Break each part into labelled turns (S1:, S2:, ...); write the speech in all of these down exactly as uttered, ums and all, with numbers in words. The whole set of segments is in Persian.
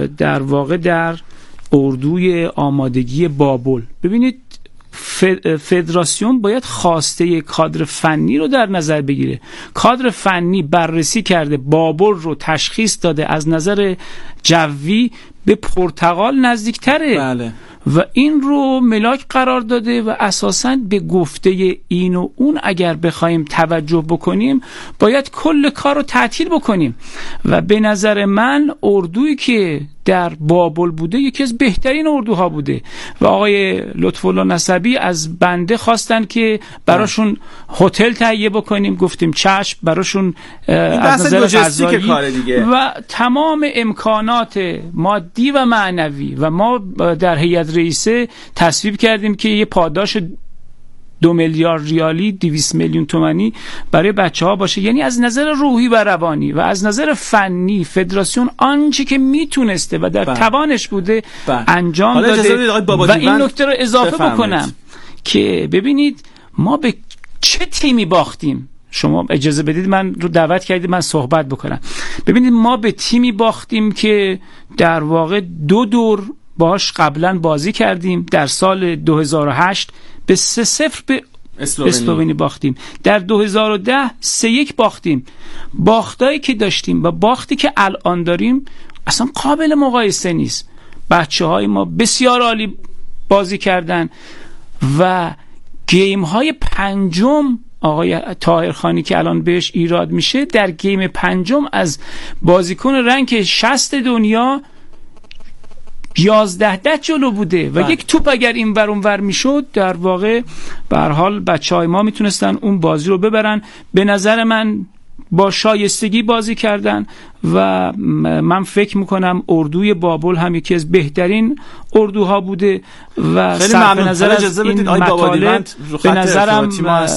S1: در واقع در اردوی آمادگی بابل. ببینید فدراسیون باید خواسته کادر فنی رو در نظر بگیره. کادر فنی بررسی کرده، بابل رو تشخیص داده از نظر جوی به پرتغال نزدیکتره.
S2: بله.
S1: و این رو ملاک قرار داده و اساساً به گفته این و اون اگر بخوایم توجه بکنیم باید کل کار رو تعطیل بکنیم. و به نظر من اردویی که در بابل بوده یکی از بهترین اردوها بوده و آقای لطف‌الله نسبی از بنده خواستن که براشون هتل تهیه بکنیم، گفتیم چشم، براشون از نظر غذایی و تمام امکانات مادی و معنوی. و ما در هیئت رئیسه تصویب کردیم که یه پاداش دو میلیارد ریالی دویست میلیون تومانی برای بچه ها باشه. یعنی از نظر روحی و روانی و از نظر فنی فدراسیون آنچه که میتونسته و در بله. توانش بوده بله. انجام داده. و این نکته رو اضافه بفهمید. بکنم که ببینید ما به چه تیمی باختیم. شما اجازه بدید من رو دعوت کردید من صحبت بکنم. ببینید ما به تیمی باختیم که در واقع دو دور باش قبلا بازی کردیم. در سال دو هزار و هشت به سه صفر به اسلوونی باختیم، در دو هزار و ده سه یک باختیم. باختایی که داشتیم و باختی که الان داریم اصلا قابل مقایسه نیست. بچه های ما بسیار عالی بازی کردن و گیم های پنجم آقای طاهرخانی که الان بهش ایراد میشه، در گیم پنجم از بازیکن رنک شصت دنیا یازده ده جلو بوده و بله. یک توپ اگر این ور اون ور میشد در واقع به هر حال بچهای ما میتونستن اون بازی رو ببرن. به نظر من با شایستگی بازی کردن و من فکر میکنم اردوی بابل هم یکی از بهترین اردوها بوده و
S2: خیلی ممنون.
S1: نظر از این مطالب به نظرم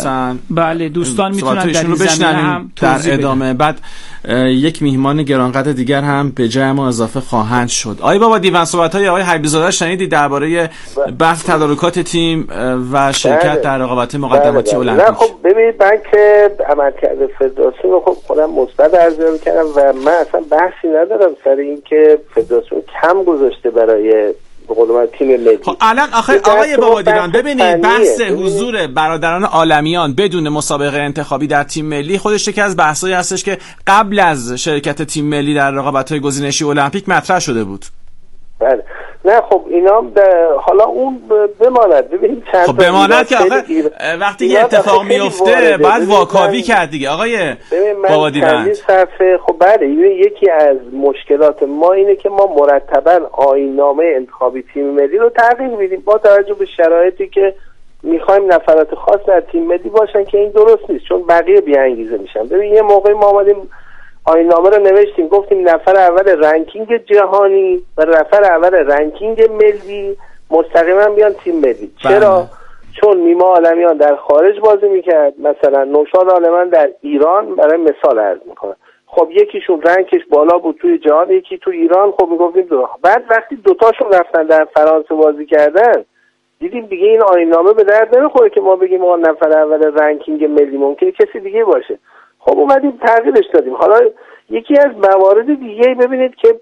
S1: بله دوستان میتونن در این زمینه هم
S2: در ادامه بدن. بعد یک میهمان گرانقدر دیگر هم به جای ما اضافه خواهند شد. آقای بابا دیوان صحبت‌های آقای حبیبی زاده شنیدید درباره بحث تدارکات تیم و شرکت در رقابت مقدماتی المپیک؟
S3: نه خب ببینید من که عملکرد فدراسیون خب خودم مثبت ارزیابی کردم و من اصلا بحثی ندارم سر این که فدراسیون کم گذاشته برای بقولم تیم ملی.
S2: خب الان آخه آقای بابا دیوان ببینید بحث حضور برادران عالمیان بدون مسابقه انتخابی در تیم ملی خودش یکی از بحثایی هستش که قبل از شرکت تیم ملی در رقابت‌های گزینشی المپیک مطرح شده بود.
S3: بله نه خب اینا حالا اون بماند. ببینید چند
S2: خب بماند که آخه وقتی یه اتفاق میفته بعد واکاوی کرد دیگه آقای بابا دیوان.
S3: خب بله یکی از مشکلات ما اینه که ما مرتبا آیین‌نامه انتخابی تیم ملی رو تغییر میدیم با توجه به شرایطی که میخوایم نفرات خاص در تیم ملی باشن که این درست نیست چون بقیه بی انگیزه میشن. ببین یه موقعی ما آمدیم آیین‌نامه رو نوشتیم گفتیم نفر اول رنکینگ جهانی و نفر اول رنکینگ ملی مستقیما بیان تیم ملی. چرا؟ چون نیما عالمیان در خارج بازی میکرد، مثلا نوشاد عالمان در ایران، برای مثال عرض میکنم. خب یکیشون رنکش بالا بود توی جهان، یکی تو ایران. خب میگفتیم دو. بعد وقتی دوتاشون رفتن در فرانسه بازی کردن دیدیم دیگه این آیین‌نامه به درد نمیخوره که ما بگیم ما نفر اول رنکینگ ملی ممکنه کسی دیگه باشه. خب اومدیم تغییرش دادیم. حالا یکی از موارد دیگه ببینید که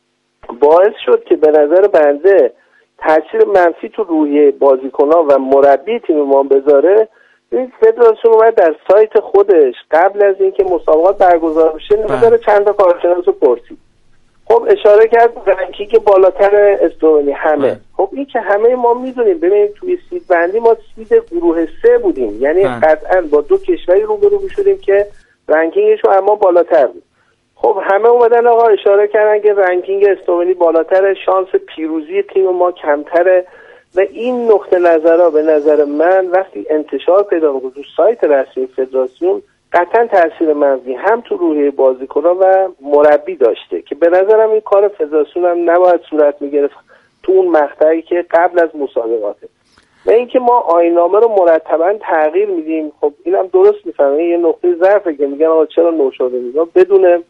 S3: باعث شد که به نظر بنده تاثیر منفی تو روحیه بازیکن‌ها و مربی تیم ما بذاره. این فدراسیون اومد در سایت خودش قبل از اینکه مسابقات برگزار بشه نمیذاره چند تا کارشناس رو پرسید. خب اشاره کرد رنکینگ بالاتر اسلوونی همه. خب این که همه ما میدونیم. ببینید توی سید بندی ما سید گروه سه بودیم، یعنی قطعا با دو کشوری روبرو میشدیم که رنکینگشون اما بالاتر بود. خب همه اومدن آقا اشاره کردن که رنکینگ اسلوونی بالاتره، شانس پیروزی تیم ما کمتره و این نقطه نظرها به نظر من وقتی انتشار پیدا می‌کنه تو سایت رسمی فدراسیون قطعا تاثیر منفی هم تو روحیه بازیکن‌ها و مربی داشته که به نظرم این کار فدراسیون هم نباید صورت می‌گرفت تو اون مقطعی که قبل از مسابقاته. و اینکه ما آیین‌نامه رو مرتباً تغییر میدیم، خب اینم درست میفهمه یه نقطه ضعفه که میگن آقا چرا نوشاده میگن بدون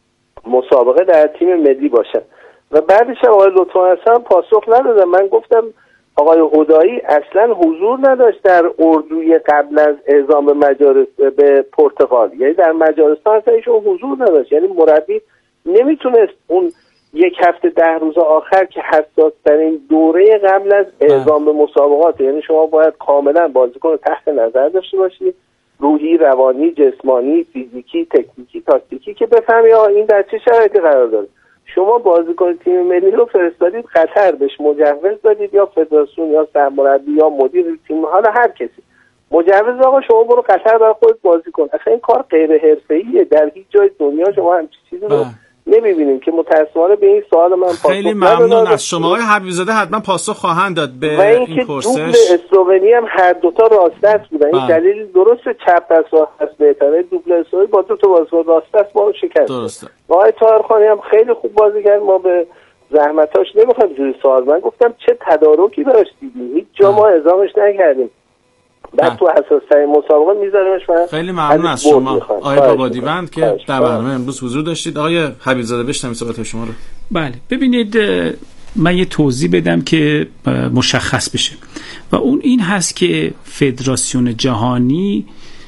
S3: مسابقه در تیم ملی باشن. و بعدش آقای لطفا اصلا پاسخ ندادم. من گفتم آقای هدایی اصلا حضور نداشت در اردوی قبل از اعزام به مجارس به پرتغال، یعنی در مجارستان اصلا ایشون حضور نداشت. یعنی مربی نمیتونست اون یک هفته ده روز آخر که حساس ترین دوره قبل از اعزام به مسابقات، یعنی شما باید کاملا بازیکن رو تحت نظر داشته باشید، روحی، روانی، جسمانی، فیزیکی، تکنیکی، تاکتیکی، که بفهمی آقا این در چه شرایطی قرار داره. شما بازیکن تیم ملی رو فرستادید قطر، بهش مجوز دادید، یا فدراسیون یا سرمربی یا مدیر تیم، حالا هر کسی مجوز آقا شما برو قطر برای خودت بازی کن. اصلا این کار غیر حرفه‌ایه، در هیچ جای دنیا شما همچین چیزی رو نمی‌بینیم که متأسفانه به این سوال من پاسخ
S2: خیلی ممنون از شما آقای حبیب‌زاده، حتما پاسخ خواهند داد به
S3: و این,
S2: این
S3: که
S2: پرسش.
S3: دوبل اسلوونی هم هر دوتا راست بودن. این دلیل درست چپ دست است بهتره، دوبل اسلوونی با دو تا بازیکن راست است ما رو شکست.
S2: درسته.
S3: آقای طاهرخانی هم خیلی خوب بازی کرد، ما به زحمتاش نمیخوایم زیر سوال. من گفتم چه تدارکی براش دیدیم، هیچ جا ما اعزامش نکردیم، بعد تو اساس ترین مسابقه میذاریمش. من
S2: خیلی ممنون از شما آقای بابادیوند که در برنامه امروز حضور داشتید. آقای حبیب‌زاده بشنویم صحبت شما رو.
S1: بله ببینید، من یه توضیح بدم که مشخص بشه و اون این هست که فدراسیون جهانی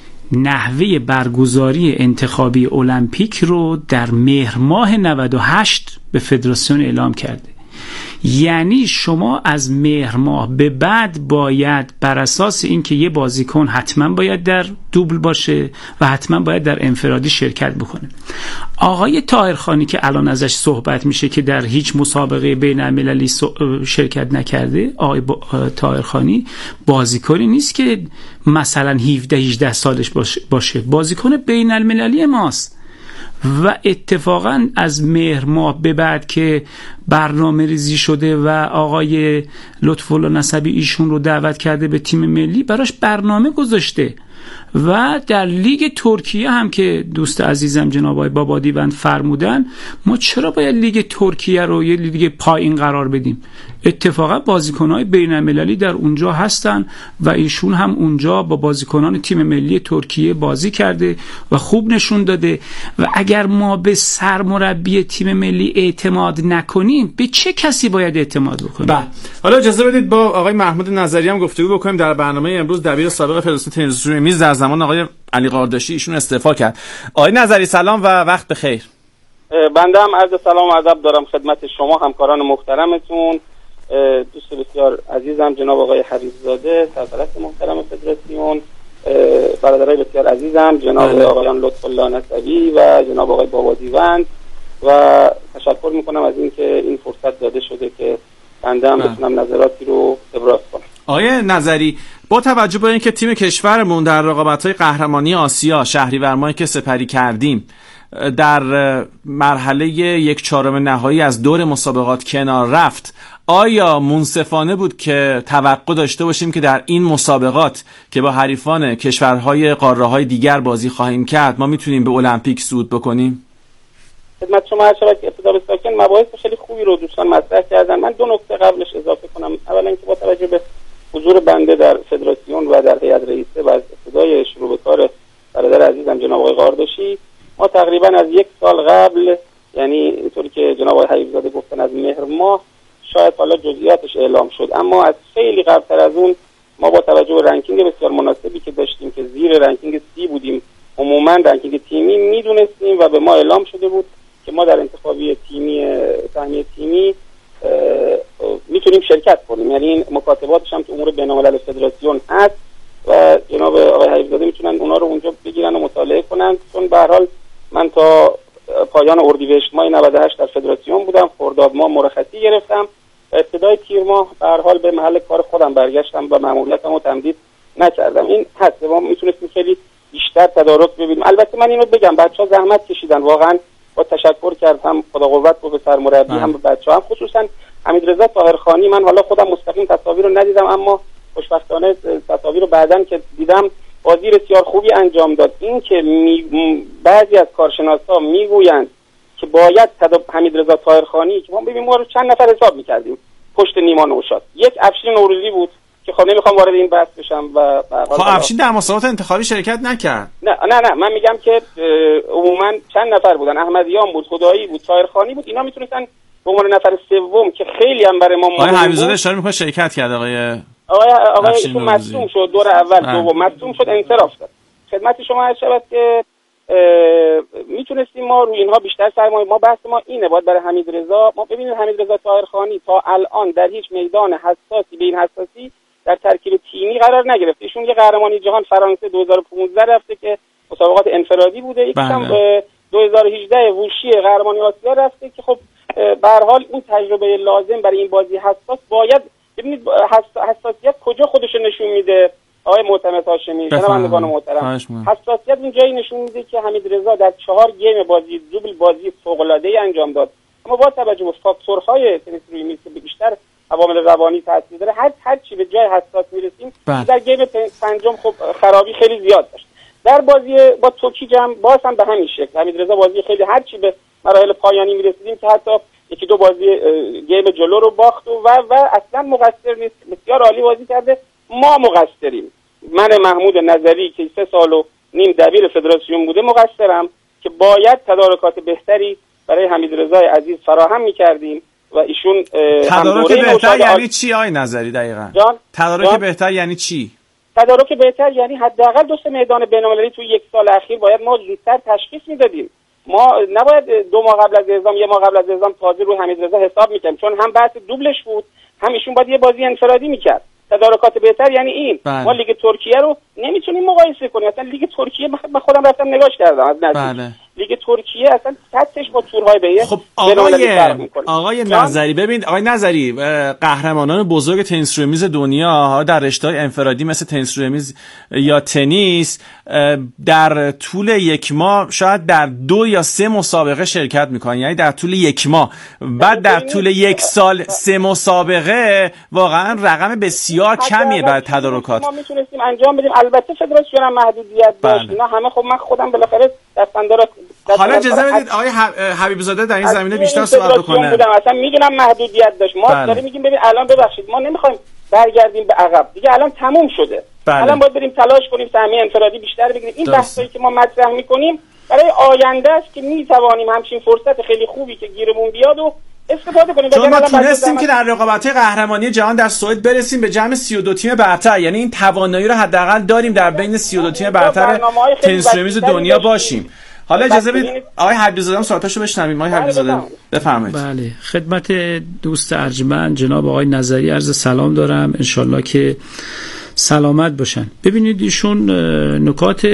S1: نحوه برگزاری انتخابی المپیک رو در مهر ماه نود و هشت به فدراسیون اعلام کرده. یعنی شما از مهر ماه به بعد باید بر اساس اینکه یه بازیکن حتما باید در دوبل باشه و حتما باید در انفرادی شرکت بکنه. آقای طاهرخانی که الان ازش صحبت میشه که در هیچ مسابقه بین المللی شرکت نکرده، آقای طاهرخانی بازیکنی نیست که مثلا هفده هجده سالش باشه، بازیکن بین المللی ماست. و اتفاقا از مهر ماه به بعد که برنامه ریزی شده و آقای لطف‌الله نسبی ایشون رو دعوت کرده به تیم ملی، براش برنامه گذاشته. و در لیگ ترکیه هم که دوست عزیزم جناب آقای بابادیوند فرمودن، ما چرا باید لیگ ترکیه رو یه لیگ پایین قرار بدیم؟ اتفاقا بازیکن‌های بین‌المللی در اونجا هستن و ایشون هم اونجا با بازیکنان تیم ملی ترکیه بازی کرده و خوب نشون داده. و اگر ما به سرمربی تیم ملی اعتماد نکنیم، به چه کسی باید اعتماد بکنیم؟
S2: بله، حالا اجازه بدید با آقای محمود نظری هم گفتگو بکنیم. در برنامه امروز دبیر سابق فدراسیون تنیس روی میز در زمان آقای علی قارداشی ایشون استعفا کرد. آقای نظری سلام و وقت بخیر.
S4: بنده هم عرض سلام و ادب دارم خدمت شما همکاران محترمتون، دوست بسیار عزیزم جناب آقای حبیب‌زاده سرپرست محترم فدراسیون، برادرای بسیار عزیزم جناب آقایان لطف‌الله نسبی و جناب آقای بابادیوند، و تشکر میکنم از اینکه این فرصت داده شده که بنده هم بتونم نظراتی رو ابراز کنم.
S2: آقای نظری، با توجه به اینکه تیم کشورمون در رقابت‌های قهرمانی آسیا شهریور ماهی که سپری کردیم در مرحله یک چهارم نهایی از دور مسابقات کنار رفت، آیا منصفانه بود که توقع داشته باشیم که در این مسابقات که با حریفان کشورهای قاره‌های دیگر بازی خواهیم کرد ما میتونیم به المپیک صعود بکنیم؟
S4: خدمت شما عرض شود که ابتدا به ساکن مباحث خیلی خوبی رو دوستان مطرح کردن. من دو نکته قبلش اضافه کنم. اولا اینکه با توجه به حضور بنده در فدراسیون و در هیئت رئیسه و از ابتدای شروع به کار برادر عزیزم جناب آقای قارداشی، ما تقریبا از یک سال قبل، یعنی اینطوری که جناب آقای حبیب‌زاده گفتن از مهر ماه، شاید حالا جزئیاتش اعلام شد، اما از خیلی قبلتر از اون ما با توجه به رنکینگ بسیار مناسبی که داشتیم که زیر رنکینگ سی بودیم، عموما رنکینگ تیمی میدونستیم و به ما اعلام شده بود که ما در انتخابی تیمی سهمیه تیمی میتونیم شرکت کنیم. یعنی این مکاتباتش هم تو امور بین‌الملل فدراسیون هست و جناب آقای حبیب‌زاده میتونن اونا رو اونجا بگیرن و مطالعه کنن. چون به هر حال من تا پایان اردیبهشت ماه نود و هشت در فدراسیون بودم، خرداد ماه مرخصی گرفتم، ابتدای تیر ماه به هر حال به محل کار خودم برگشتم و مأموریتمو تمدید نکردم. این هست، ما میتونستیم خیلی بیشتر تدارک ببینیم. البته من اینو بگم بچه‌ها زحمت کشیدن، واقعا با تشکر کردم، خدا قوت به سرمربی هم به بچه‌ها، هم خصوصا حمیدرضا طاهرخانی. من حالا خودم مستقیم تصاویر رو ندیدم، اما خوشبختانه تصاویر رو بعداً که دیدم بازی بسیار خوبی انجام داد. این که می... بعضی از کارشناسا میگویند که باید حمیدرضا طاهرخانی، که ما ببینیم ما رو چند نفر حساب می‌کردیم پشت نیما نوشاد، یک افشین نوروزی بود که خب نمیخوام وارد این بحث بشم و
S2: خب افشین در مسابقات انتخابی شرکت نکرد.
S4: نه نه نه من میگم که عموما چند نفر بودن، احمدیان بود، خدایی بود، طاهرخانی بود، اینا میتونستن به عنوان نفر سوم که خیلی هم برای ما مهم بود.
S2: آقای حبیب‌زاده اشاره میکنه شرکت کرد. آقای
S4: آقای آقای ایشون مصدوم شد، دور اول دوم مصدوم شد، انصراف داد. خدمت شما عرض شود که میتونستیم ما روی اینها بیشتر سرمایه. ما بحث ما اینه، باید برای حمیدرضا ما ببینید حمیدرضا طاهرخانی تا الان در هیچ میدان حساسی به این حساسی در ترکیب تیمی قرار نگرفته. ایشون یه قهرمانی جهان فرانسه دو هزار و پانزده رفته که مسابقات انفرادی بوده، یکم دو هزار و هجده ووشی قهرمانی آسیا رفته که خب به هر حال اون تجربه لازم برای این بازی حساس باید ببینید حساسیت کجا خودش نشون میده. آقای معتمد هاشمی، شنوندگان محترم، حساسیت اون جایی نشون میده که حمیدرضا در چهار گیم بازی دوبل بازی فوق‌العاده‌ای انجام داد، اما با توجه به فاکتورهای تنیس روی میز که بیشتر عوامل روانی تاثیر داره، هر هر چی به جای حساس میرسیم در گیم پنجم خب خرابی خیلی زیاد داشت. در بازی با توکیج هم باز هم به همین شکل حمیدرضا بازی خیلی هر چی به مراحل پایانی میرسیدیم که حتی یکی دو بازی گیم جلو رو باخت و و اصلا مقصر نیست، بسیار عالی بازی کرده. ما مقصریم. من محمود نظری که سه سال و نیم دبیر فدراسیون بوده مقصرم که باید تدارکات بهتری برای حمیدرضا عزیز فراهم می‌کردیم و ایشون
S2: تدارک بهتر یعنی چی آقای نظری دقیقاً؟ تدارک بهتر یعنی چی؟
S4: تدارک بهتر یعنی حداقل دو سه میدان بین‌المللی توی یک سال اخیر باید ما زودتر تشخیص میدادیم. ما نباید دو ماه قبل از اعزام یه ماه قبل از اعزام تازه رو حمیدرضا حساب می‌کردیم، چون هم بحث دوبلش بود، هم ایشون باید یه بازی انفرادی می‌کرد. تدارکات بهتر یعنی این. بله. ما لیگ ترکیه رو نمیتونیم مقایسه کنیم. اصلا لیگ ترکیه من خودم رفتم نگاش کردم از نزدیک. بله. لیگ ترکیه اصلا سطحش با تورهای به
S2: خب آقای آقای نظری ببین آقای نظری قهرمانان بزرگ تنیس روی میز دنیا در رشته‌های انفرادی مثل تنیس روی میز یا تنیس در طول یک ماه شاید در دو یا سه مسابقه شرکت میکنن، یعنی در طول یک ماه. بعد در طول یک سال سه مسابقه واقعا رقم بسیار کمیه برای تدارکات.
S4: ما میتونستیم انجام بدیم. البته فدراسیون هم محدودیت داشت. نه همه خب من خودم بالاخره دستاندار.
S2: حالا اجازه بدید آقای حبیب زاده در این زمینه بیشتر صحبت بکنه.
S4: اصلا میدونم محدودیت داشت. ما بله. داریم میگیم ببین الان ببخشید ما نمیخوایم برگردیم به عقب دیگه، الان تموم شده. بله. الان باید بریم تلاش کنیم سهمیه انفرادی بیشتر بگیریم. این بحثایی که ما مطرح میکنیم برای آینده است که میتوانیم همچین فرصت خیلی خوبی که گیرمون بیاد و استفاده کنیم.
S2: چون ما تونستیم که در رقابت‌های قهرمانی جهان در سوئد برسیم به جمع سی و دو تیم برتر، یعنی این توانایی رو حداقل داریم در بین سی و دو تیم برتر تنیس روی میز دنیا باشیم. حالا اجازه بدید آقای حبیب‌زاده هم صحبتاشو بشنویم. آقای حبیب‌زاده بفرمایید.
S1: بله، خدمت دوست ارجمند جناب آقای نظری عرض سلام دارم، انشالله که سلامت باشن. ببینید ایشون نکات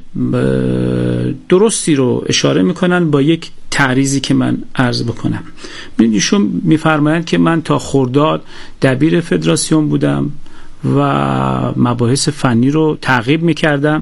S1: درستی رو اشاره میکنن با یک تعریضی که من عرض بکنم. ببینید ایشون میفرمایند که من تا خرداد دبیر فدراسیون بودم و مباحث فنی رو تعقیب میکردم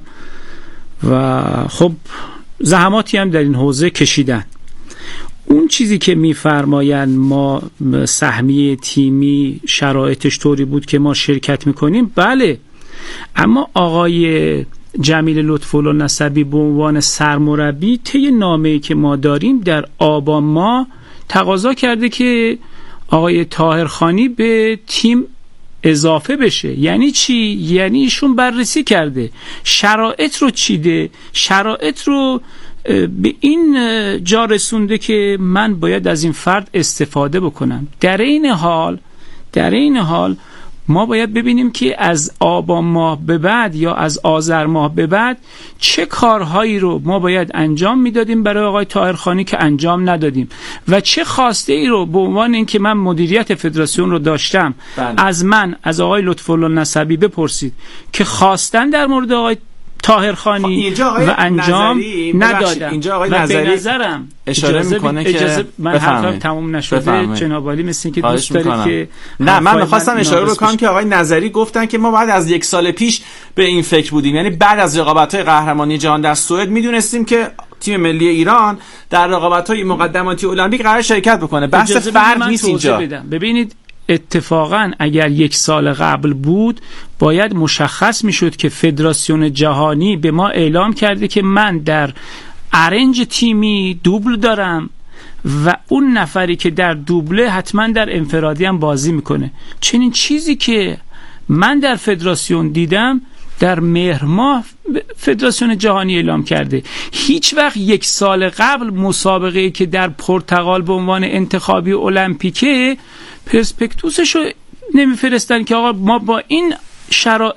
S1: و خب زحماتی هم در این حوزه کشیدن. اون چیزی که میفرمایند ما سهمیه تیمی شرایطش طوری بود که ما شرکت میکنیم، بله، اما آقای جمیل لطف‌الله نسبی به عنوان سرمربی طی نامه‌ای که ما داریم در آبان ماه تقاضا کرده که آقای طاهرخانی به تیم اضافه بشه. یعنی چی؟ یعنی ایشون بررسی کرده، شرایط رو چیده، شرایط رو به این جا رسونده که من باید از این فرد استفاده بکنم. در این حال در این حال ما باید ببینیم که از آبان ماه به بعد یا از آذر ماه به بعد چه کارهایی رو ما باید انجام میدادیم برای آقای طاهرخانی که انجام ندادیم و چه خواسته ای رو به عنوان اینکه من مدیریت فدراسیون رو داشتم بله. از من از آقای لطف‌الله نسبی بپرسید که خواستن در مورد آقای طاهرخانی و انجام ندادم.
S2: اینجا آقای
S1: و
S2: نظری
S1: به نظرم
S2: اشاره میکنه که
S1: من حرفم تموم نشده جناب عالی، مثل اینکه دوست دارید که
S2: نه من می‌خواستم اشاره بکنم که آقای نظری گفتن که ما بعد از یک سال پیش به این فکر بودیم، یعنی بعد از رقابت‌های قهرمانی جهان در سوئد میدونستیم که تیم ملی ایران در رقابت‌های مقدماتی المپیک قرار شرکت بکنه. بحث فرد نیست اینجا.
S1: ببینید اتفاقا اگر یک سال قبل بود باید مشخص میشد که فدراسیون جهانی به ما اعلام کرده که من در ارنج تیمی دوبل دارم و اون نفری که در دوبله حتما در انفرادی هم بازی میکنه. چنین چیزی که من در فدراسیون دیدم در مهر ماه فدراسیون جهانی اعلام کرده. هیچ وقت یک سال قبل مسابقه‌ای که در پرتغال به عنوان انتخابی المپیکه پرسپکتوسش رو نمیفرستن که آقا ما با این شرایط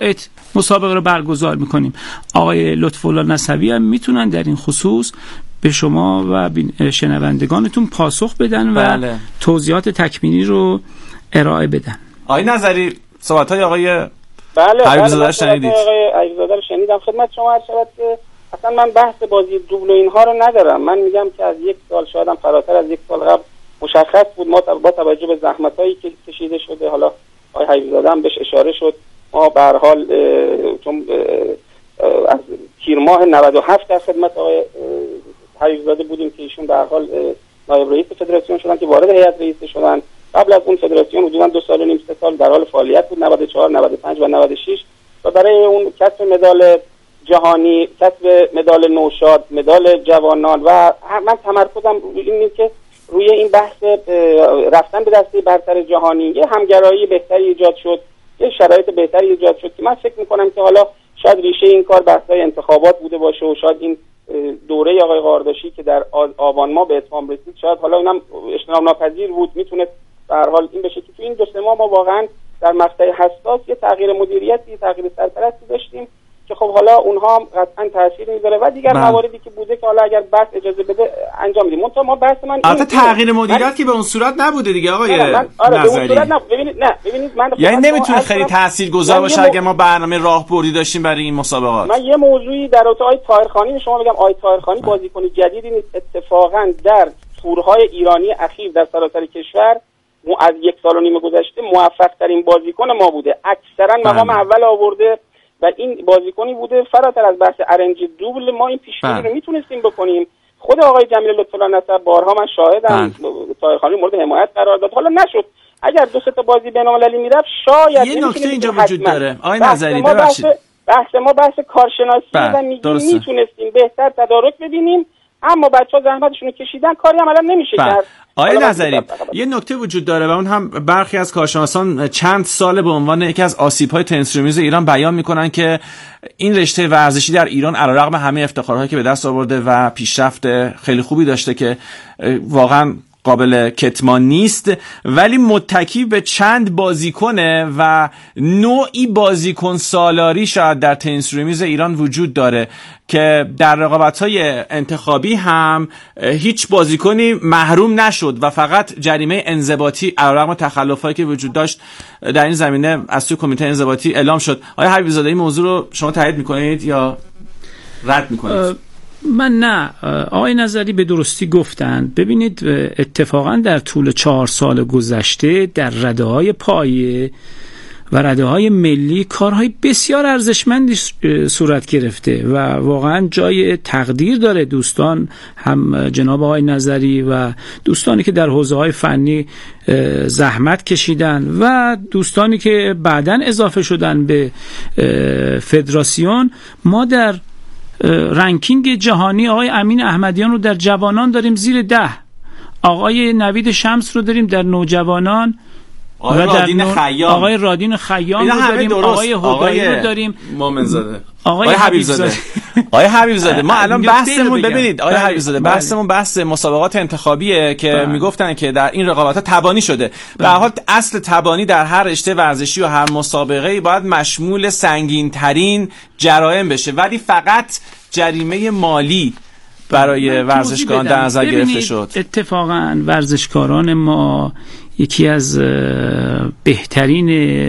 S1: مسابقه رو برگزار میکنیم. آقای لطف‌الله نسوی هم میتونن در این خصوص به شما و شنوندگانتون پاسخ بدن و بله. توضیحات تکمیلی رو ارائه بدن.
S2: آقای نظری صحبت‌های آقای
S4: بله
S2: حبیب‌زاده رو شنیدید؟
S4: آقای حبیب‌زاده رو شنیدم. خدمت شما عرض شود که اصلا من بحث بازی دوبل و اینها رو ندارم. من میگم که از یک سال شاید هم فراتر از یک سال قبل مشخص بود، ما با توجه به زحمت‌هایی که کشیده شده، حالا آقای حبیب‌زاده هم بهش اشاره شد، ما به هر حال چون از تیر ماه نود و هفت در خدمت آقای حبیب‌زاده بودیم که ایشون به هر حال نایب رئیس فدراسیون شدن که وارد هیئت رئیسه شدن. قبل از اون فدراسیون حدوداً دو سال و نیم سه سال در حال فعالیت بود، نود و چهار نود و پنج و نود و شش، و برای اون کسب مدال جهانی، کسب مدال نوشاد، مدال جوانان و من تمرکزم اینه که روی این بحث رفتن به دسته برتر جهانی یه همگرایی بهتری ایجاد شد، یه شرایط بهتری ایجاد شد که من فکر می‌کنم که حالا شاید ریشه این کار بحث‌های انتخابات بوده باشه و شاید این دوره آقای قارداشی که در آبان ماه به اتمام رسید شاید حالا اینم اجتناب ناپذیر بود، میتونه به هر حال این بشه که تو این دو سه ماه ما واقعا در مقطع حساس یه تغییر مدیریتی، تغییر سرپرستی داشتیم که خب حالا اونها هم قطعا تاثیر میذاره و دیگر مواردی که بوده که حالا اگر بحث اجازه بده انجام میدیم. منتها ما بحث من
S2: البته تغییر مدیریت که به اون صورت نبوده دیگه آقای
S4: من آره به اون صورت نه ببینید نه ببینید من
S2: یعنی نمیتونه خیلی تاثیرگذار باشه اگه ما برنامه راهبردی داشتیم برای این مسابقات.
S4: من یه موضوعی در رابطه آقای طاهرخانی شما بگم، آقای طاهرخانی بازیکن جدیدی نیست، اتفاقا در تورهای ایرانی اخیر در سراسر کشور از یک سال و نیم گذشته موفق ترین بازیکن ما بوده، اکثرا مقام اول آورده و این بازیکنی بوده فراتر از بحث ارنج دوبل ما این پیش‌بینی رو میتونستیم بکنیم. خود آقای جمیل لطف‌الله نصر بارها من شاهدم طاهرخانی مورد حمایت قرار داد، حالا نشد. اگر دو سه تا بازی بین‌المللی میرفت شاید
S2: یه نکته اینجا وجود داره آقای نظری ببخشید
S4: بحث ما بحث کارشناسی و میتونستیم بهتر تدارک ببینیم، اما بچه‌ها زحمتشون رو کشیدن، کاری عملا نمیشه کرد.
S2: آقای نظری یه نکته وجود داره و اون هم برخی از کارشناسان چند سال به عنوان یکی از آسیب‌های تنیس روی میز ایران بیان میکنن که این رشته ورزشی در ایران علیرغم همه افتخارهایی که به دست آورده و پیشرفت خیلی خوبی داشته که واقعا قابل کتمان نیست، ولی متکی به چند بازیکنه و نوعی بازیکن سالاری شاید در تنیس روی میز ایران وجود داره که در رقابت‌های انتخابی هم هیچ بازیکنی محروم نشد و فقط جریمه انضباطی علیرغم تخلفایی که وجود داشت در این زمینه از سوی کمیته انضباطی اعلام شد. آیا حبیب‌زاده این موضوع رو شما تایید می‌کنید یا رد می‌کنید؟
S1: من نه. آقای نظری به درستی گفتند. ببینید اتفاقا در طول چهار سال گذشته در رده‌های پایه و رده‌های ملی کارهای بسیار ارزشمندی صورت گرفته و واقعا جای تقدیر داره. دوستان هم جناب آقای نظری و دوستانی که در حوزه‌های فنی زحمت کشیدن و دوستانی که بعداً اضافه شدن به فدراسیون، ما در رنکینگ جهانی آقای امین احمدیان رو در جوانان داریم زیر ده، آقای نوید شمس رو داریم در نوجوانان
S2: آقای رادین خیام
S1: آقای رادین خیام رو داریم، آقای هدایی رو داریم،
S2: مومنزاده،
S1: آقای حبیب‌زاده.
S2: آقای حبیب‌زاده ما الان بحثمون ببینید آقای حبیب‌زاده بحثمون بحث مسابقات انتخابیه که بله. میگفتن که در این رقابت‌ها تبانی شده. به هر حال اصل تبانی در هر رشته ورزشی و هر مسابقه‌ای باید مشمول سنگین‌ترین جرایم بشه، ولی فقط جریمه مالی برای ورزشکاران در نظر گرفته شد.
S1: اتفاقاً ورزشکاران ما یکی از بهترین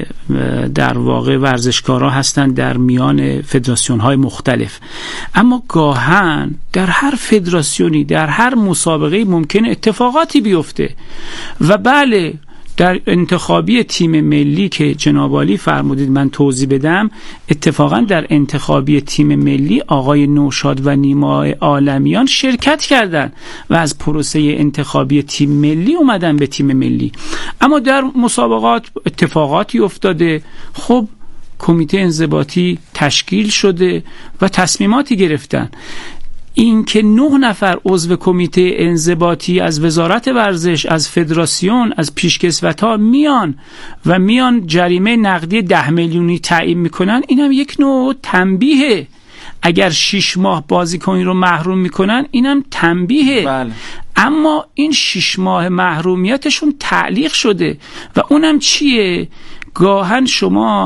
S1: در واقع ورزشکارها هستند در میان فدراسیون‌های مختلف، اما گاهن در هر فدراسیونی در هر مسابقه ممکن اتفاقاتی بیفته و بله در انتخابی تیم ملی که جناب عالی فرمودید من توضیح بدم، اتفاقا در انتخابی تیم ملی آقای نوشاد و نیما عالمیان شرکت کردند و از پروسه انتخابی تیم ملی اومدن به تیم ملی، اما در مسابقات اتفاقاتی افتاده. خب کمیته انضباطی تشکیل شده و تصمیماتی گرفتن. این که نه نفر عضو کمیته انضباطی از وزارت ورزش، از فدراسیون، از پیشکسوت‌ها میان و میان جریمه نقدی ده میلیونی تعیین میکنن، اینم یک نوع تنبیهه. اگر شش ماه بازیکنی رو محروم میکنن اینم تنبیهه.
S2: بله.
S1: اما این شش ماه محرومیتشون تعلیق شده و اونم چیه؟ گاهن شما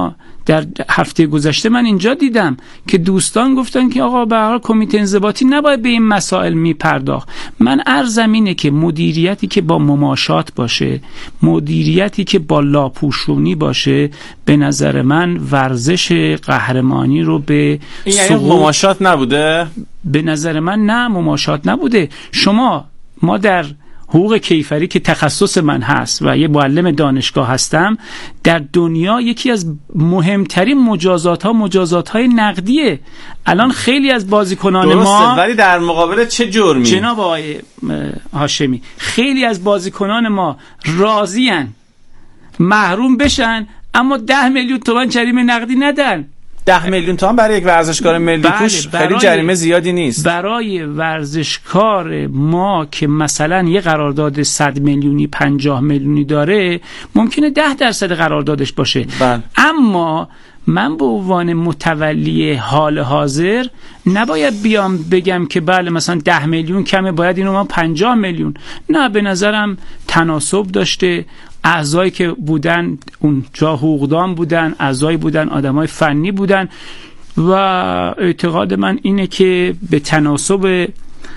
S1: در هفته گذشته من اینجا دیدم که دوستان گفتن که آقا به هر حال کمیته انضباطی نباید به این مسائل میپرداخت. من عرضم اینه که مدیریتی که با مماشات باشه، مدیریتی که با لاپوشونی باشه، به نظر من ورزش قهرمانی رو به
S2: این یعنی مماشات نبوده؟
S1: به نظر من نه، مماشات نبوده. شما ما در حقوق کیفری که تخصص من هست و یه معلم دانشگاه هستم، در دنیا یکی از مهمترین مجازات ها مجازات های نقدیه. الان خیلی از بازیکنان
S2: درسته،
S1: ما،
S2: ولی در مقابل چه جرمی؟
S1: جناب آقای هاشمی، خیلی از بازیکنان ما راضین محروم بشن اما ده میلیون تومان جریمه نقدی ندن.
S2: ده میلیون تومان برای یک ورزشکار ملی
S1: بله،
S2: پوش خیلی جریمه زیادی نیست.
S1: برای ورزشکار ما که مثلا یه قرارداد صد میلیونی پنجاه میلیونی داره ممکنه ده درصد قراردادش باشه.
S2: بله.
S1: اما من به عنوان متولی حال حاضر نباید بیام بگم که بله مثلا ده میلیون کمه باید اینو ما پنجاه میلیون. نه، به نظرم تناسب داشته. اعضایی که بودن اونجا حقوقدان بودن، اعضایی بودن آدمای فنی بودن و اعتقاد من اینه که به تناسب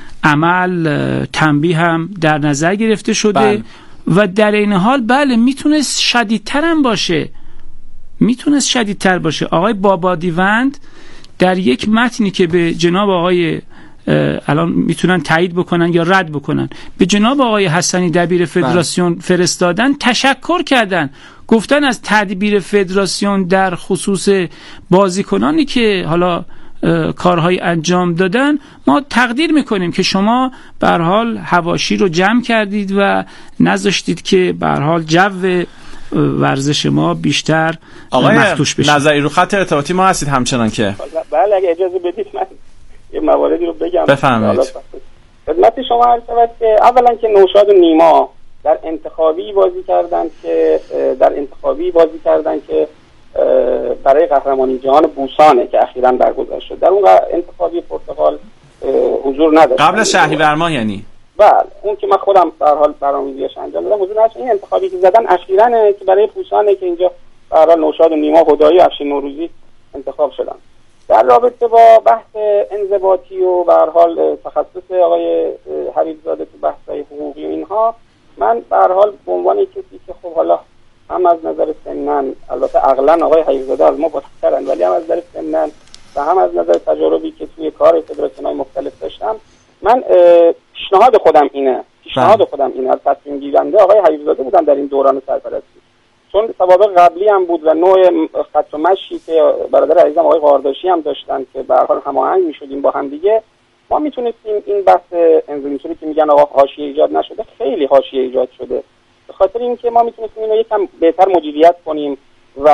S1: عمل تنبیه هم در نظر گرفته شده. بله. و در این حال بله میتونست شدیدتر هم باشه، میتونست شدیدتر باشه. آقای بابادیوند در یک متنی که به جناب آقای الان میتونن تایید بکنن یا رد بکنن، به جناب آقای حسنی دبیر فدراسیون بله. فرستادن، تشکر کردن، گفتن از تدبیر فدراسیون در خصوص بازیکنانی که حالا کارهای انجام دادن ما تقدیر میکنیم که شما به هر حال حواشی رو جمع کردید و نذاشتید که به هر حال جو ورزش ما بیشتر مخدوش بشه.
S2: آقای نظری رو خط ارتباطی ما هستید همچنان که
S4: بله اگه اجازه بدید من یه مواردی رو بگم.
S2: بفرمایید.
S4: خدمت شما عرض شود که اولا که نوشاد و نیما در انتخابی بازی کردن که در انتخابی بازی کردن که برای قهرمانی جهان بوسانه که اخیراً برگزار شد. در اون انتخابی پرتغال حضور نداشت.
S2: قبل از شهریور ماه یعنی؟
S4: بله، اون که من خودم به هر حال برنامه‌ریزیش انجام دادم حضور نداشت. این انتخابی که زدن اخیراً که برای بوسانه که اینجا به هر حال نوشاد و نیما هدایی و افشین نوروزی انتخاب شدن. در رابطه با بحث انضباطی و به هر حال تخصص آقای حبیبزاده تو بحث‌های حقوقی و اینها، من به هر حال به عنوان کسی که خب حالا هم از نظر سنن، البته عقلاً آقای حبیبزاده از ما بالاترن، ولی هم از نظر سنن و هم از نظر تجاربی که توی کار فدراسیون‌های مختلف داشتم، من پیشنهاد خودم اینه پیشنهاد خودم اینه از تصمیم گیرنده آقای حبیبزاده بودن در این دوران سرپرستی، چون سوابق قبلی هم بود و نوع خط و مشی که برادر عزیزم آقای قارداشی هم داشتن که به هر حال هماهنگ می‌شدیم با هم دیگه، ما میتونستیم این بحث انضباطی که میگن آقا حاشیه ایجاد نشده، خیلی حاشیه ایجاد شده. به خاطر اینکه ما میتونستیم اینو یکم بهتر مدیریت کنیم و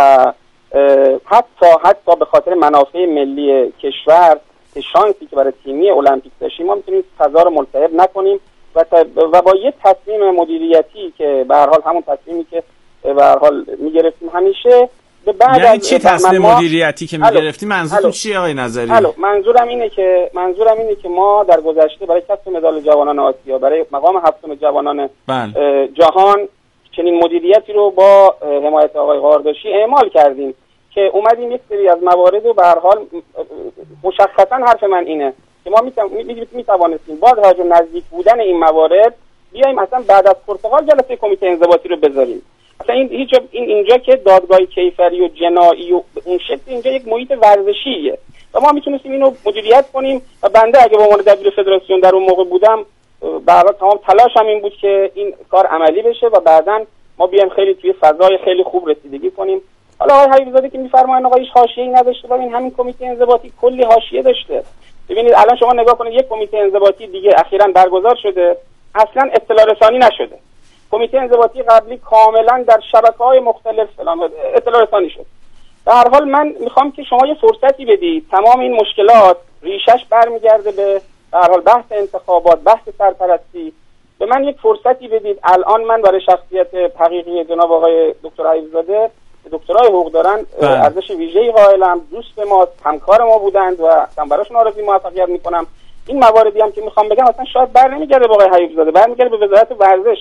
S4: حتی حتی به خاطر منافع ملی کشور که شانسی که برای تیمی المپیک داشتیم، ما میتونیم فضا رو ملتهب نکنیم و و با یه تصمیم مدیریتی که به هر حال همون تصمیمی که به هر حال میگرفتیم همیشه به بعد
S2: یعنی چی تصمیم مدیریتی که میگرفتیم؟ منظورتون چیه آقای نظری؟
S4: الو منظورم اینه که منظورم اینه که ما در گذشته برای کسب مدال جوانان آسیا، برای مقام هفتم جوانان بله. جهان چنین مدیریتی رو با حمایت آقای قارداشی اعمال کردیم که اومدیم یک سری از موارد رو به هر حال مشخصا حرف من اینه که ما میتوانستیم با توجه نزدیک بودن این موارد بیایم اصلا بعد از پرتغال جلسه کمیته انضباطی رو بذاریم. اصلا این هیچ این اینجا که دادگاه کیفری و جنایی و اون شکل، اینجا یک محیط ورزشیه و ما میتونستیم اینو مدیریت کنیم و بنده اگه به عنوان دبیر فدراسیون در اون موقع بودم برای تمام تلاشم این بود که این کار عملی بشه و بعداً ما بیایم خیلی توی فضای خیلی خوب رسیدگی کنیم. حالا آقای حبیبزاده که میفرمایند آقا هیچ حاشیه‌ای نداشته، ببین همین کمیته انضباطی کلی حاشیه داشته. ببینید الان شما نگاه کنید یک کمیته انضباطی دیگه اخیراً برگزار شده، اصلا اطلاع رسانی نشده. کمیته انضباطی قبلی کاملا در شبکه‌های مختلف اطلاع رسانی شد. در هر حال من میخوام که شما یه فرصتی بدید، تمام این مشکلات ریشش برمیگرده به در هر حال بحث انتخابات، بحث سرپرستی. به من یک فرصتی بدید. الان من برای شخصیت حقیقی جناب آقای دکتر حبیبزاده دکترای حقوق دارن ارزش ویژه‌ای قائلم، دوست ما، همکار ما بودند و من براشون آرزوی موفقیت میکنم. این مواردی هم که میخوام بگم اصلا شاید بر نمیگرده به آقای حبیبزاده، برمیگرده به وزارت ورزش.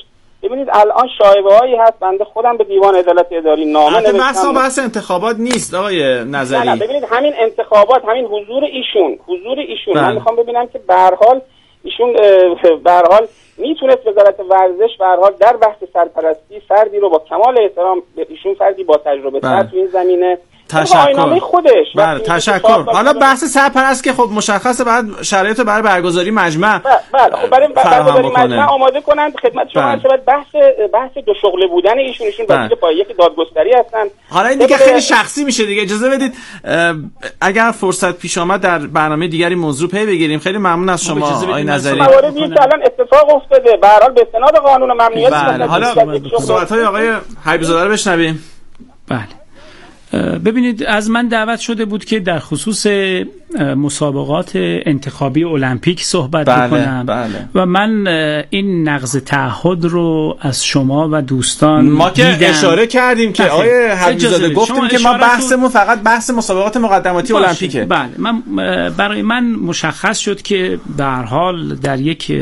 S4: ببینید الان شایعه‌هایی هست، بنده خودم به دیوان عدالت اداری نامه نوشتم.
S2: بحث بحث انتخابات نیست آقای نظری.
S4: نه نه ببینید همین انتخابات، همین حضور ایشون حضور ایشون
S2: بله.
S4: من میخوام ببینم که به هر حال ایشون به هر حال میتونست وزارت ورزش به هر حال در بحث سرپرستی فردی رو با کمال احترام به ایشون، فردی با تجربه تر تو این زمینه،
S2: تشکر
S4: خودش.
S2: بله تشکر. حالا بحث سرپرست که خب مشخصه بعد شرایط برای برگزاری مجمع
S4: بله خب برای برگزاری مجمع آماده کنند خدمت شما. هر شود بحث بحث دو شغله بودن ایشون ایشون وکیل پایه که دادگستری هستن.
S2: حالا این دیگه خیلی شخصی میشه دیگه. اجازه بدید اگر فرصت پیش آمد در برنامه دیگری موضوع پی بگیریم. خیلی ممنون از شما آقای نظری.
S4: مواردی که الان اتفاق افتاده به هر حال به استناد قانون ممنوعیت.
S2: حالا صحبت‌های آقای حبیب‌زاده رو بشنویم.
S1: بله ببینید، از من دعوت شده بود که در خصوص مسابقات انتخابی المپیک صحبت
S2: بله،
S1: بکنم
S2: بله.
S1: و من این نقض تعهد رو از شما و دوستان
S2: ما که
S1: دیدم.
S2: اشاره کردیم که آقای حبیب‌زاده گفتیم که ما بحثمون فقط بحث مسابقات مقدماتی المپیکه.
S1: بله من برای من مشخص شد که به هر حال در یک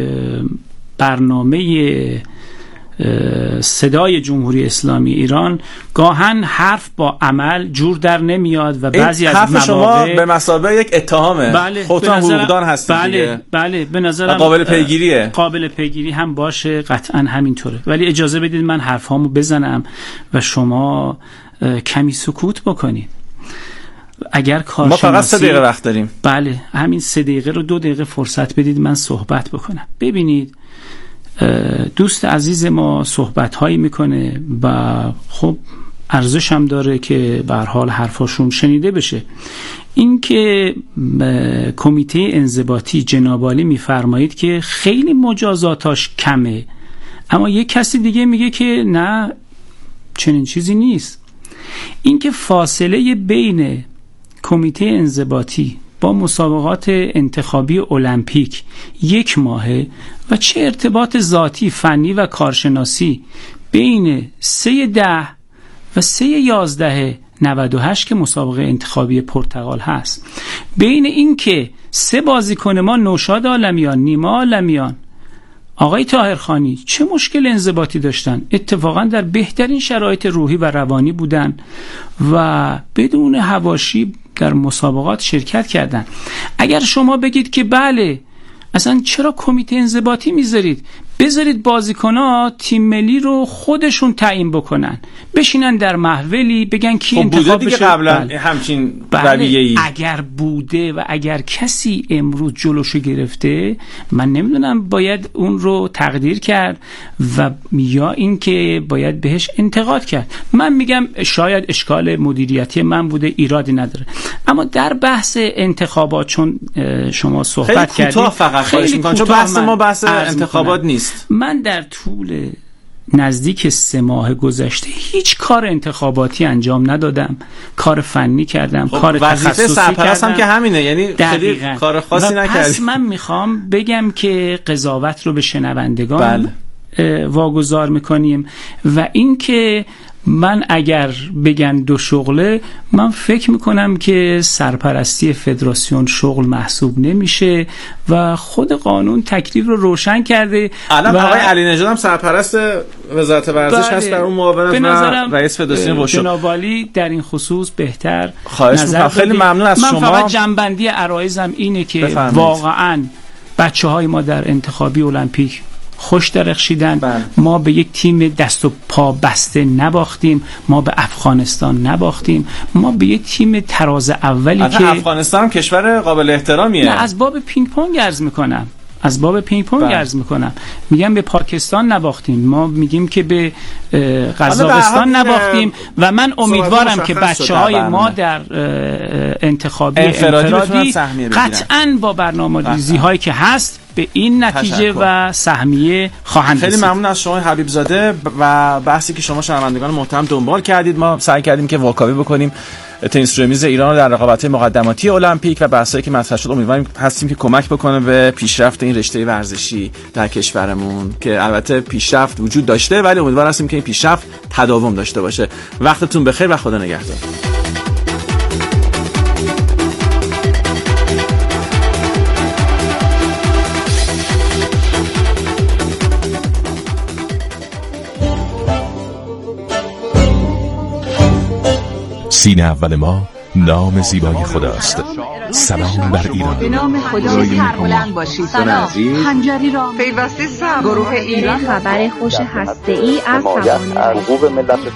S1: برنامه صدای جمهوری اسلامی ایران گاهن حرف با عمل جور در نمیاد و بعضی از
S2: مواقع شما به مثابه یک اتهامه.
S1: بله
S2: خودتون حقوقدان هستید.
S1: بله
S2: دیگه.
S1: بله به نظرم
S2: قابل پیگیریه.
S1: قابل پیگیری هم باشه، قطعا همینطوره. ولی اجازه بدید من حرفامو بزنم و شما کمی سکوت بکنید. اگر کارشناسی
S2: ما فقط سه دقیقه وقت داریم.
S1: بله همین سه دقیقه رو دو دقیقه فرصت بدید من صحبت بکنم. ببینید دوست عزیز ما صحبت هایی میکنه و خب ارزش هم داره که به هر حال حرفاشون شنیده بشه. این که کمیته انضباطی جناب عالی میفرمایید که خیلی مجازاتاش کمه، اما یک کسی دیگه میگه که نه چنین چیزی نیست. این که فاصله بین کمیته انضباطی با مسابقات انتخابی المپیک یک ماهه و چه ارتباط ذاتی فنی و کارشناسی بین سه ده و سه یازده نود و هشت که مسابقه انتخابی پرتغال هست، بین این که سه بازیکن ما نوشاد عالمیان، نیما عالمیان، آقای طاهرخانی چه مشکل انضباطی داشتن، اتفاقا در بهترین شرایط روحی و روانی بودن و بدون حواشی در مسابقات شرکت کردن. اگر شما بگید که بله اصلا چرا کمیته انضباطی میذارید، بذارید بازیکن‌ها تیم ملی رو خودشون تعیین بکنن، بشینن در محولی بگن کی
S2: خب
S1: انتخاب بشه.
S2: قبلا بله. همچین
S1: بله.
S2: رویه‌ای
S1: اگر بوده و اگر کسی امروز جلوشو گرفته، من نمیدونم باید اون رو تقدیر کرد و یا این که باید بهش انتقاد کرد. من میگم شاید اشکال مدیریتی من بوده، ایرادی نداره. اما در بحث انتخابات چون شما صحبت کردید
S2: خیلی کوتاه فقط خواهش می‌کنم چون بحث ما بحث انتخابات نیست.
S1: من در طول نزدیک سه ماه گذشته هیچ کار انتخاباتی انجام ندادم، کار فنی کردم، خب کار تخصصی
S2: سرپرست هم که همینه، یعنی خیلی کار خاصی نکردی.
S1: پس من میخوام بگم که قضاوت رو به شنوندگان بله. واگذار میکنیم و این که من اگر بگن دو شغله، من فکر میکنم که سرپرستی فدراسیون شغل محسوب نمیشه و خود قانون تکلیف رو روشن کرده.
S2: الان آقای علی نژاد هم سرپرست وزارت ورزش بله. هست در اون معاونت و رئیس فدراسیون وشو.
S1: جناب عالی در این خصوص بهتر
S2: خواهش میکنم. خیلی ممنون از
S1: من
S2: شما.
S1: من فقط جنبندی عرایزم اینه که بفرمید. واقعا بچه‌های ما در انتخابی المپیک خوش درخشیدن. بله. ما به یک تیم دست و پا بسته نباختیم، ما به افغانستان نباختیم، ما به یک تیم تراز اولی که
S2: افغانستان کشور قابل احترامیه.
S1: نه از باب پینگ پونگ عرض میکنم از باب پینگ پونگ عرض میکنم میگم به پاکستان نباختیم، ما میگیم که به قزاقستان نباختیم و من امیدوارم که بچه‌های ما در انتخابی انفرادی قطعاً با برنامه‌ریزی هایی که هست به این نتیجه تشکر. و سهمیه خواهند
S2: خیلی ممنون از شما حبیب‌زاده و بحثی که شما شنوندگان محترم دنبال کردید. ما سعی کردیم که واکاوی بکنیم تنیس روی میز ایران رو در رقابت‌های مقدماتی المپیک و بحثایی که مطرح شد امیدواریم هستیم که کمک بکنه به پیشرفت این رشته ورزشی در کشورمون که البته پیشرفت وجود داشته ولی امیدوار هستیم که این پیشرفت تداوم داشته باشه. وقتتون بخیر و خدا نگهدار.
S5: سینه اول ما نام زیبای خداست. سلام بر ایران.
S6: به نام خدا سربلند باشید.
S7: سلام.
S6: خنجری را
S7: پیوسته سلام.
S6: گروه ایران خبر خوش هسته‌ای از
S7: حمایت از حقوق ملت